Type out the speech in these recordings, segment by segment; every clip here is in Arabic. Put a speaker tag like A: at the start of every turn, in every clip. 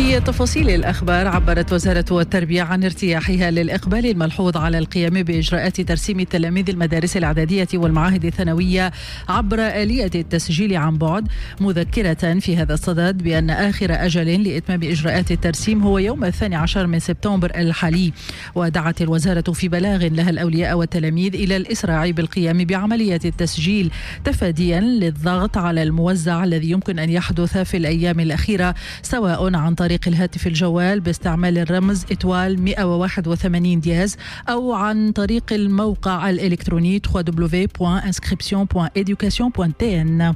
A: في تفاصيل الأخبار، عبرت وزارة التربية عن ارتياحها للإقبال الملحوظ على القيام بإجراءات ترسيم تلاميذ المدارس الإعدادية والمعاهد الثانوية عبر آلية التسجيل عن بعد، مذكرة في هذا الصدد بأن آخر أجل لإتمام إجراءات الترسيم هو يوم 12 من سبتمبر الحالي. ودعت الوزارة في بلاغ لها الأولياء والتلاميذ إلى الإسراع بالقيام بعملية التسجيل تفاديا للضغط على الموزع الذي يمكن أن يحدث في الأيام الأخيرة، سواء عن طريق الهاتف الجوال باستعمال الرمز إتوال 181 دياز أو عن طريق الموقع الإلكتروني www.inscription.education.tn.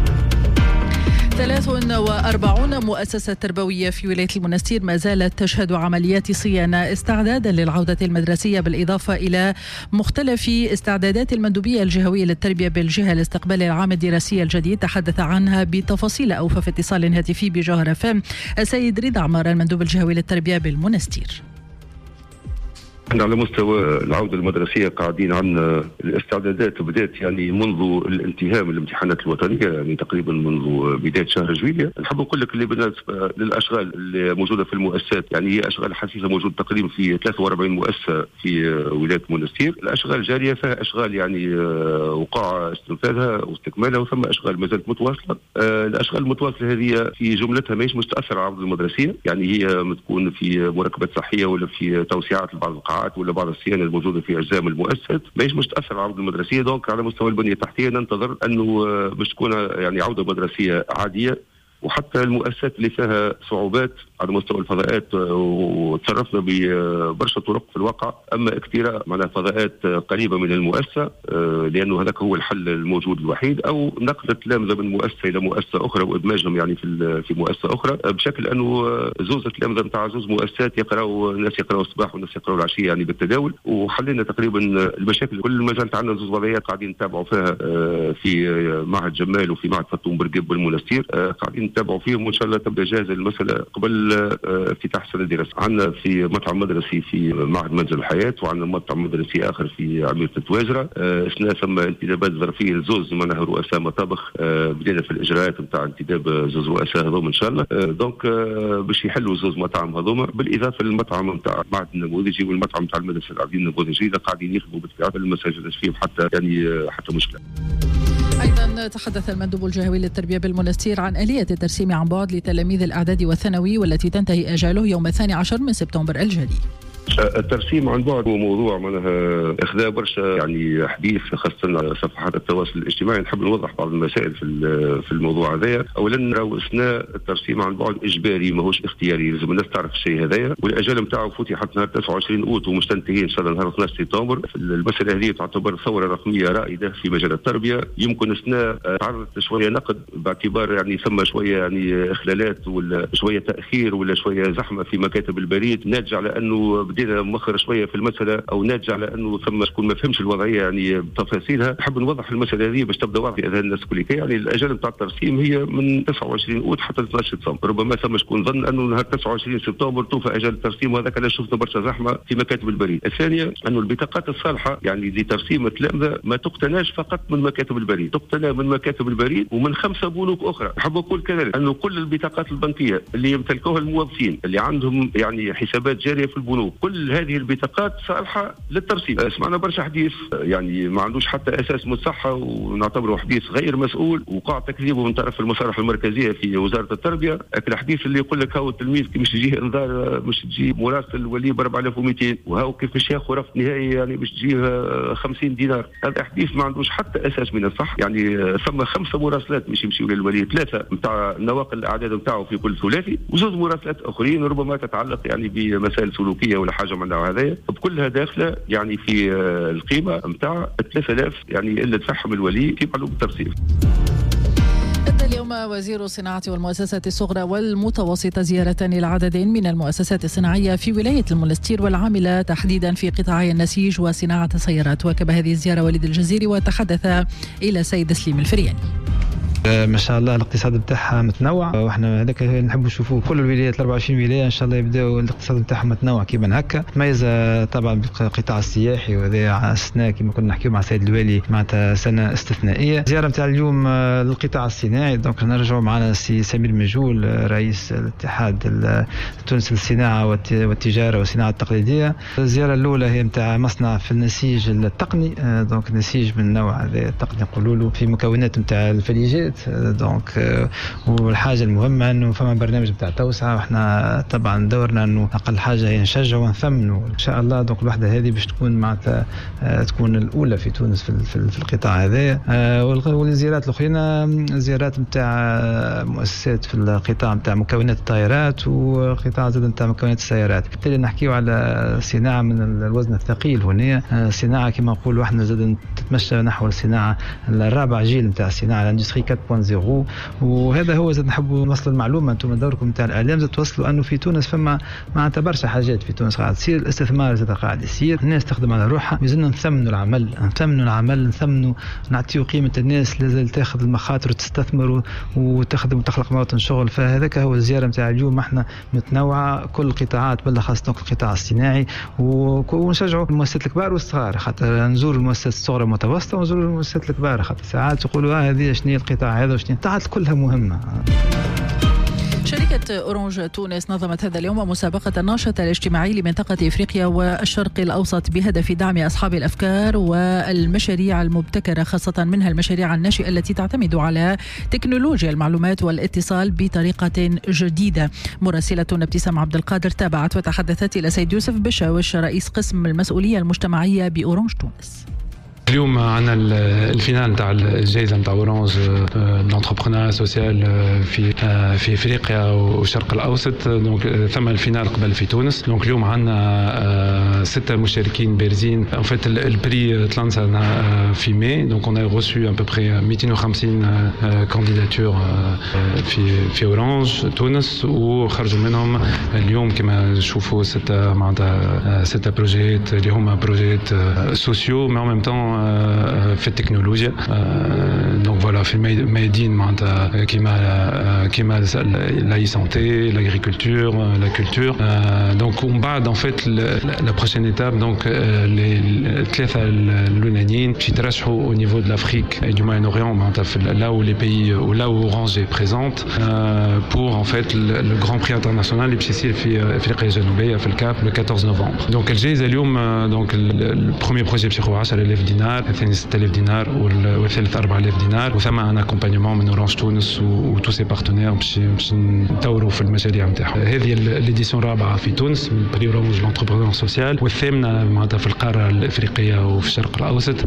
A: 43 مؤسسة تربوية في ولاية المنستير ما زالت تشهد عمليات صيانة استعدادا للعودة المدرسية، بالإضافة إلى مختلف استعدادات المندوبية الجهوية للتربية بالجهة لاستقبال العام الدراسي الجديد. تحدث عنها بتفاصيل أوفى في اتصال هاتفي بجوهر فم السيد رضا عمار، المندوب الجهوي للتربية بالمنستير.
B: احنا على مستوى العودة المدرسية قاعدين عن الاستعدادات بدأت يعني منذ الانتهاء من الامتحانات الوطنية، يعني تقريبا منذ بداية شهر جويلية. نحب نقول لك اللي بالنسبة للأشغال اللي موجودة في المؤسسات، يعني هي أشغال حثيثة موجودة تقريبا في 43 مؤسسة في ولاية المنستير. الأشغال جارية، فيها أشغال يعني وقع استنفاذها واستكمالها، وثم أشغال ما زالت متواصلة. الأشغال المتواصلة هذه في جملتها ماهيش مستأثرة على العودة المدرسية، يعني هي تكون في مراقبات صحية ولا في توسيعات لبعض القاعات ولا بعض الصيانه الموجوده في اجزاء من المؤسسات، ماهيش مستاثر على العوده المدرسيه. دونك على مستوى البنيه التحتيه ننتظر انه باش تكون يعني عوده مدرسيه عاديه. وحتى المؤسسات اللي فيها صعوبات على مستوى الفضاءات وتصرفنا ببرشا طرق في الواقع، اما اكتراء معناها فضاءات قريبه من المؤسسه لانه هذاك هو الحل الموجود الوحيد، او نقل التلامذه من مؤسسه الى مؤسسه اخرى وادماجهم يعني في مؤسسه اخرى، بشكل انه زوز التلامذه نتاع زوز مؤسسات يقراوا، الناس يقراوا الصباح والناس يقراوا العشيه يعني بالتداول. وحلينا تقريبا المشاكل كل ما زالت عندنا زوز وضعيات قاعدين نتابعوا فيها في معهد جمال وفي معهد فتوم برقب والمنستير، قاعدين نتابعوا فيهم وان شاء الله تبدا جاهزه المساله قبل افتتاح سنه الدراسه. عندنا في مطعم مدرسي في معهد منزل الحياه، وعندنا مطعم مدرسي اخر في عميرة التوازره. اثناء ثم انتدابات ظرفيه لزوز معناها رؤساء مطابخ، بدينا في الاجراءات نتاع انتداب زوز رؤساء هذوما ان شاء الله. دونك باش يحلوا زوز مطاعم هذوما، بالاضافه للمطعم نتاع معهد النموذجي والمطعم نتاع المدرسه العاديه النموذجيه قاعدين يخدموا بالفعل المساجد فيهم حتى مشكله.
A: أيضا تحدث المندوب الجهوي للتربية بالمنستير عن آلية الترسيم عن بعد لتلاميذ الإعدادي والثانوي والتي تنتهي أجاله يوم 12 من سبتمبر الجاري.
B: الترسيم عن بعد هو موضوع معناها اخذ برشا يعني حديث، خاصه صفحات التواصل الاجتماعي. نحب نوضح بعض المسائل في الموضوع هذايا. اولا راهو اثناء الترسيم عن بعد اجباري ماهوش اختياري، لازم الناس تعرف الشيء هذايا، والاجال نتاعو فتحت نهار 29 اوت ومش تنتهي ان شاء الله نهار 12 سبتمبر. المساله هذه تعتبر ثوره رقميه رائده في مجال التربيه. يمكن اثناء تعرضت شويه نقد باعتبار يعني ثم شويه يعني اخلالات ولا شويه تاخير ولا شويه زحمه في مكاتب البريد، ناتج على انه بدينا مؤخر شويه في المساله، او ناتج على انه ثم شكون ما فهمش الوضعيه يعني بتفاصيلها. نحب نوضح المساله هذه باش تبدا واضحه في اذهان الناس الكل. يعني الاجال نتاع الترسيم هي من 29 اوت حتى 12 سبتمبر. ربما ثم شكون ظن انه نهار 29 سبتمبر توفى اجال الترسيم، وهذاك علاش شفنا برشا زحمه في مكاتب البريد. الثانيه انه البطاقات الصالحه يعني لترسيم التلامذه ما تقتناش فقط من مكاتب البريد، تقتنى من مكاتب البريد ومن 5 بنوك اخرى. نحب نقول كذلك انه كل البطاقات البنكيه اللي يمتلكوها الموظفين اللي عندهم يعني حسابات جاريه في البنوك، كل هذه البطاقات صالحه للترسيم. سمعنا برشا حديث يعني ما عندوش حتى اساس من الصحه، ونعتبره حديث غير مسؤول وقع تكذيبه من طرف المصالح المركزيه في وزاره التربيه. الحديث اللي يقول لك هاو التلميذ كي مش تجيه انذار مش تجي مراسل ولي ب 4200، وهاو كيف مش ياخذ رفض نهائي يعني مش تجيه 50 دينار. هذا حديث ما عندوش حتى اساس من الصح. يعني ثم 5 مراسلات مش يمشيوا للولي، 3 نتاع نواقل الاعداد نتاعو في كل ثلاثي، وزوز مراسلات اخرين ربما تتعلق يعني بمسائل سلوكيه ولا حاجه من النوع هذايا، بكلها داخله يعني في القيمه نتاع 3000 يعني اللي تفهم الولي في معلومه الترسيم.
A: أدى اليوم وزير الصناعة والمؤسسات الصغرى والمتوسطة زيارة إلى عدد من المؤسسات الصناعية في ولاية المنستير والعاملة تحديدا في قطاعي النسيج وصناعة السيارات. واكب هذه الزيارة وليد الجزيري وتحدث إلى سيد سليم الفرياني.
C: ما شاء الله الاقتصاد بتاعها متنوع، واحنا هذاك نحبوا نشوفوا كل الولايات 24 ولايه ان شاء الله يبداوا الاقتصاد بتاعهم متنوع كيما هكا. ميزه طبعا بالقطاع السياحي، وهذا على السنه كما كنا نحكيو مع السيد الوالي معناتها سنه استثنائيه. زياره نتاع اليوم للقطاع الصناعي، دونك نرجعوا معنا السي سمير مجول رئيس الاتحاد التونسي للصناعه والتجاره والصناعه التقليديه. الزياره الاولى هي نتاع مصنع في النسيج التقني، دونك نسيج من النوع هذا التقني نقولوا له في مكونات نتاع الفليجات. دونك والحاجه المهمه انه فما برنامج نتاع توسعه، واحنا طبعا دورنا انه اقل حاجه هي نشجعوا ونثمنوا ان شاء الله. دونك الوحده هذه باش تكون معناتها تكون الاولى في تونس في القطاع هذا. والزيارات الاخرين زيارات نتاع مؤسسات في القطاع نتاع مكونات الطائرات وقطاع زاد نتاع مكونات السيارات. بالتالي نحكيو على صناعه من الوزن الثقيل هنا، صناعه كما نقولوا احنا زاد تتمشى نحو الصناعه الرابع جيل نتاع الصناعه الاندستري 4.0. وهذا هو زاد نحبوا نوصل المعلومه انتم دوركم نتاع الاعلام زاد توصلوا انه في تونس فما معناتها برشا حاجات في تونس قاعد تصير، الاستثمار زاد قاعد يصير، الناس تخدم على روحها. لازمنا نثمنوا العمل، نثمنوا نعطيو قيمه الناس لازال تاخذ المخاطر وتستثمر وتخدم وتخلق مواطن شغل. فهذاك هو الزياره نتاع اليوم، احنا متنوعه كل القطاعات بالاخص القطاع الصناعي، ونشجعوا المؤسسات الكبار والصغار، خاطر نزور المؤسسات الصغرى والمتوسطه ونزور المؤسسات الكبار، خاطر ساعات يقولوا هذه شنو القطاع هذا وشنو القطاعات كلها مهمه.
A: شركة أورانج تونس نظمت هذا اليوم مسابقة الناشط الاجتماعي لمنطقة إفريقيا والشرق الأوسط بهدف دعم أصحاب الأفكار والمشاريع المبتكرة، خاصة منها المشاريع الناشئة التي تعتمد على تكنولوجيا المعلومات والاتصال بطريقة جديدة. مراسلتنا ابتسام عبد القادر تابعت وتحدثت إلى سيد يوسف بشاوش رئيس قسم المسؤولية المجتمعية بأورانج تونس.
D: اليوم عندنا الفينال نتاع الجائزه نتاع اورانج لونتربرونور سوسيال في افريقيا والشرق الاوسط. دونك ثم الفينال قبل في تونس. دونك اليوم عندنا 6 مشاركين بارزين. ان فيت البري تلانسا في ماي، دونك اون ا ريسو ا بوبري 250 كانديداتور في اورانج تونس، وخرجوا منهم اليوم كما نشوفوا 6 معناتها 6 بروجيات اللي هما بروجيات سوسيو مي ان ميم طون في التكنولوجيا. دونك فوالا في الميادين معناتها كيما لا سانتي، لاغريكولتور، لا كولتور. دونك ومن بعد ان فيت لا بروشين ايتاب، دونك الثلاثه الاولانيين باش يترشحوا او نيفو دو لافريك اي دو موين اوريون معناتها لا و لي بيي ولا و اورانج بريزونت بور ان فيت لو غران بري انترناسيونال اللي باش يصير في افريقيا الجنوبيه في الكاب لو 14 نوفمبر. دونك الجائزه اليوم دونك البروميير بروجي باش ياخذ 10,000 دينار، الثاني 6,000 دينار، والثالث 4,000 دينار، وثم ان اكومبانيمون من اورانج تونس وتو سي بارتنير باش نطوروا في المشاريع نتاعهم. هذه الاديسيون الرابعه في تونس من بري اورانج لونتربرونور سوسيال، والثامنه معناتها في القاره الافريقيه وفي الشرق الاوسط.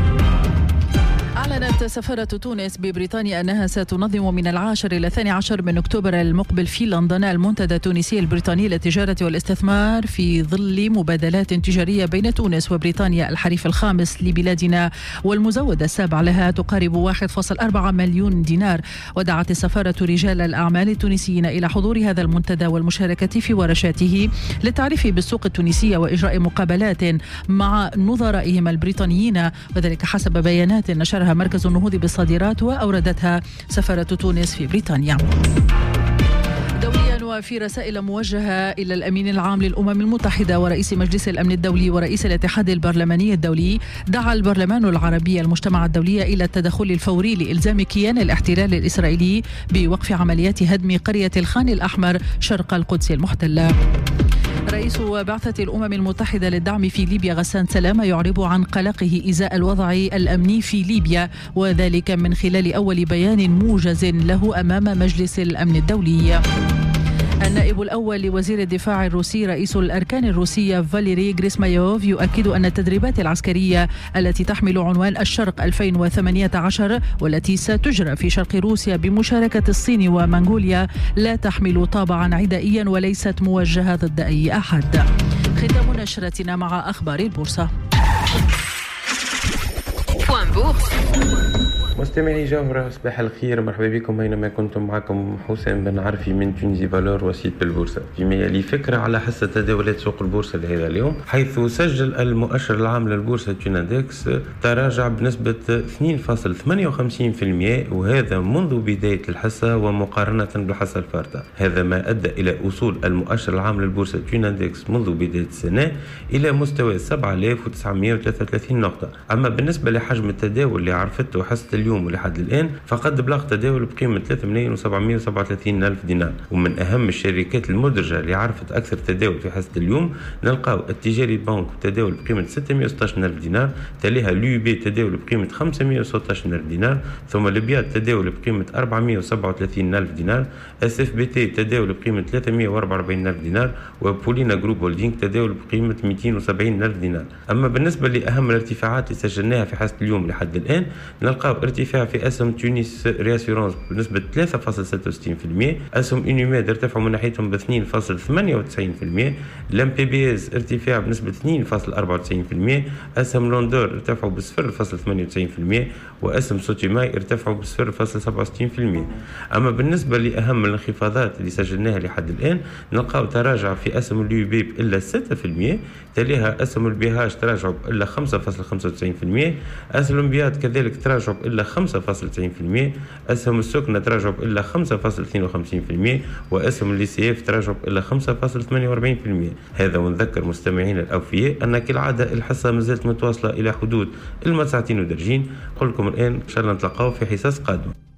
A: أعلنت سفارة تونس ببريطانيا أنها ستنظم من 10 إلى 12 من أكتوبر المقبل في لندن المنتدى التونسي البريطاني للتجارة والاستثمار في ظل مبادلات تجارية بين تونس وبريطانيا الحليف الخامس لبلادنا والمزودة السابع لها تقارب 1.4 مليون دينار. ودعت السفارة رجال الأعمال التونسيين إلى حضور هذا المنتدى والمشاركة في ورشاته للتعريف بالسوق التونسية وإجراء مقابلات مع نظرائهم البريطانيين، وذلك حسب بيانات نشرها مركز النهوض بالصادرات وأوردتها سفارة تونس في بريطانيا. دوليا وفي رسائل موجهة إلى الأمين العام للأمم المتحدة ورئيس مجلس الأمن الدولي ورئيس الاتحاد البرلماني الدولي، دعا البرلمان العربي المجتمع الدولي إلى التدخل الفوري لإلزام كيان الاحتلال الإسرائيلي بوقف عمليات هدم قرية الخان الأحمر شرق القدس المحتلة. رئيس بعثة الأمم المتحدة للدعم في ليبيا غسان سلامة يعرب عن قلقه إزاء الوضع الأمني في ليبيا، وذلك من خلال أول بيان موجز له أمام مجلس الأمن الدولي. النائب الأول لوزير الدفاع الروسي رئيس الأركان الروسية فاليري غريسمايوف يؤكد أن التدريبات العسكرية التي تحمل عنوان الشرق 2018 والتي ستجرى في شرق روسيا بمشاركة الصين ومنغوليا لا تحمل طابعا عدائيا وليست موجهة ضد أي أحد. ختام نشرتنا مع أخبار البورصة.
E: مستمعي جوهرة صباح الخير، مرحبا بكم أينما كنتم. معكم حسام بن عرفي من تونسي فالور وسيط بالبورصة. فيما يلي فكرة على حصة تداولات سوق البورصة لهذا اليوم، حيث سجل المؤشر العام للبورصة توناندكس تراجع بنسبة 2.58%، وهذا منذ بداية الحصة ومقارنة بالحصة الفارطة. هذا ما أدى إلى وصول المؤشر العام للبورصة توناندكس منذ بداية السنة إلى مستوى 7933 نقطة. أما بالنسبة لحجم التداول اللي عرفته حصة اليوم ولحد الآن، فقد بلغ تداول بقيمة 3,737,000 دينار. ومن أهم الشركات المدرجة اللي عرفت أكثر تداول في حصة اليوم نلقاو التجاري بنك تداول بقيمة 616,000 دينار، تليها اليو بي تداول بقيمة 516,000 دينار، ثم البيات تداول بقيمة 437,000 دينار، اس اف بي تي تداول بقيمة 344,000 دينار، وبولينا جروب هولدينغ تداول بقيمة 270,000 دينار. أما بالنسبة لأهم الارتفاعات اللي سجلناها في حصة اليوم لحد الآن، نلقاو ارتفاع في أسهم تونس رياسيورانس بنسبة 3.66%، أسهم إنيماد ارتفعوا من ناحيتهم ب 2.98%، لام بي بي اس ارتفاع بنسبة 2.94%، أسهم لوندور ارتفعوا ب 0.98%، وأسهم سوتيماي ارتفعوا ب 0.67%. أما بالنسبة لأهم الانخفاضات اللي سجلناها لحد الآن، نلقاو تراجع في أسهم اليو بي إلا 6%، تليها أسهم البيهاش تراجعوا إلا 5.95%، أسهم البيات كذلك تراجعوا إلا 5.90%، أسهم السكنة تراجعوا إلا 5.52%، وأسهم اللي سي اف تراجعوا إلا 5.48%. هذا ونذكر مستمعين الأوفياء أن كالعادة الحصة مازالت متواصلة إلى حدود 2 ساعتين ودرجين. نقول لكم الآن إن شاء الله نتلقاو في حصص قادمة.